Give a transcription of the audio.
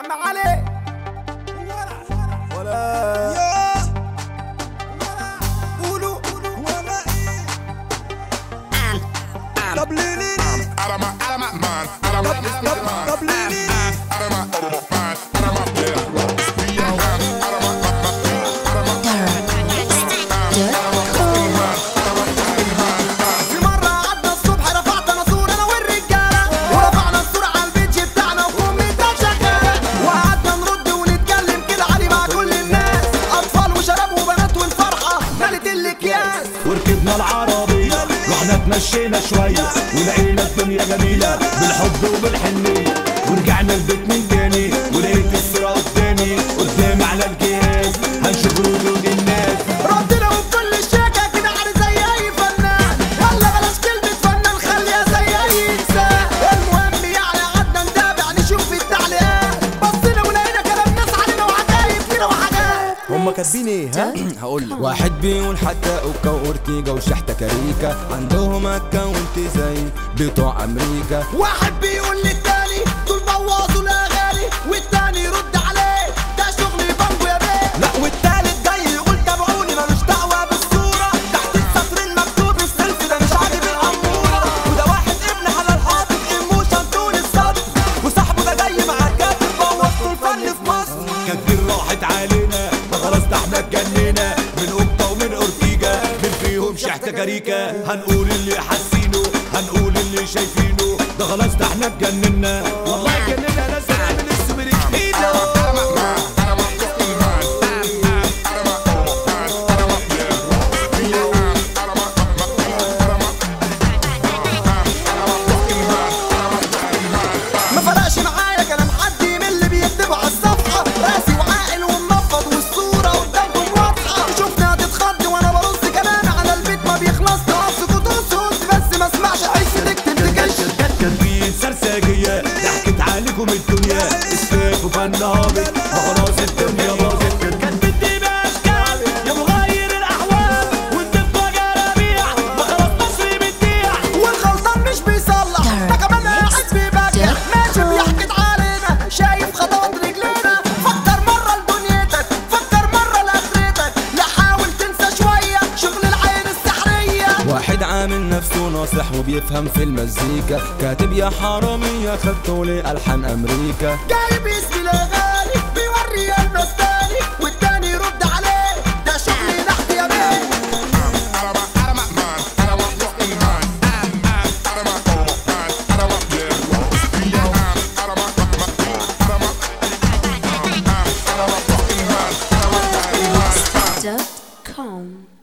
عم علي ولا قولوا ولا ايه طب ليه طب ليه في مرة قعدنا الصبح رفعت انا صورة انا والرجالة ورفعنا الصورة على البيتش بتاعنا وكومنتات شغالة وقعدنا نرد ونتكلم كده عادي مع كل الناس اطفال وشباب وبنات والفرحة ملت الاكياس وركبنا العربية رحنا اتمشينا شوية ولقينا الدنيا جميلة بالحب وبالحنية ورجعنا البيت من تاني ولقيت الصورة قدامي على الجهاز هنشوف ردود الناس ردنا وبكل الشيكة كده عادي زي اي فنان يلا بلاش كلمة فنان خليها زي اي انسان المهم يعني قعدنا نتابع نشوف التعليقات بصينا ولقينا كلام ناس علينا وعجايب كده وحاجات هما كاتبين ايه ها؟ هقولك واحد بيقول حتى اوكا وأورتيجا وشحتة كاريكا عندهم اكونت زي بتوع امريكا. واحد بيقول للتاني دول بوظوا الاغاني والتاني يرد عليه ده شغل بانجو يا بيه. لا والتالت جاي يقول تابعوني ملوش دعوة بالصورة تحت السطرين مكتوب السيلفي ده مش عاجب الأمورة وده واحد ابن حلال حاطط ايموشن طول السطر وصاحبه ده جاي مع الكاتب بوظتوا الفن في مصر. كتير راحت علينا ما خلاص ده احنا اتجننا من اوكا ومن اورتيجا من فيهم شحتة كاريكا هنقول اللي حاسينه هنقول اللي شايفينه ده خلاص ده احنا اتجننا والله اتجننا ناس هنعمل السوبريكينو. ما فرقش معايا كلام حد من اللي بيكتبوا على الصفحة راسي وعاقل ومنفض والصورة قدامكم واضحة شفنا هتتخض وانا برص كلام على البيت ما بيخلص تقص وتقص بس ما اسمعش عيش تكتب تكش كاتبين سرساجية ضحكت عليكم الدنيا اسفاف وفن هابط ما خلاص الدنيا باظت كاتبتي باشكال يا مغير الاحوال والدفة جرابيع ما خلاص مصري بتبيع والغلطان مش بيصلح ده كمان قاعد بيبكي ماشي بيحكي علينا شايف خطوات رجلينا فكر مرة لدنيتك فكر مرة لاخرتك لا حاول تنسى شوية شغل العين السحرية. واحد عامل نفسه ناصح وبيفهم في المزيكا كاتب يا حرامية خدته لألحان امريكا جايب اسمي الاغاني بيوري الناس تاني والتاني يرد عليه ده شغل نحت يا بيه. dot com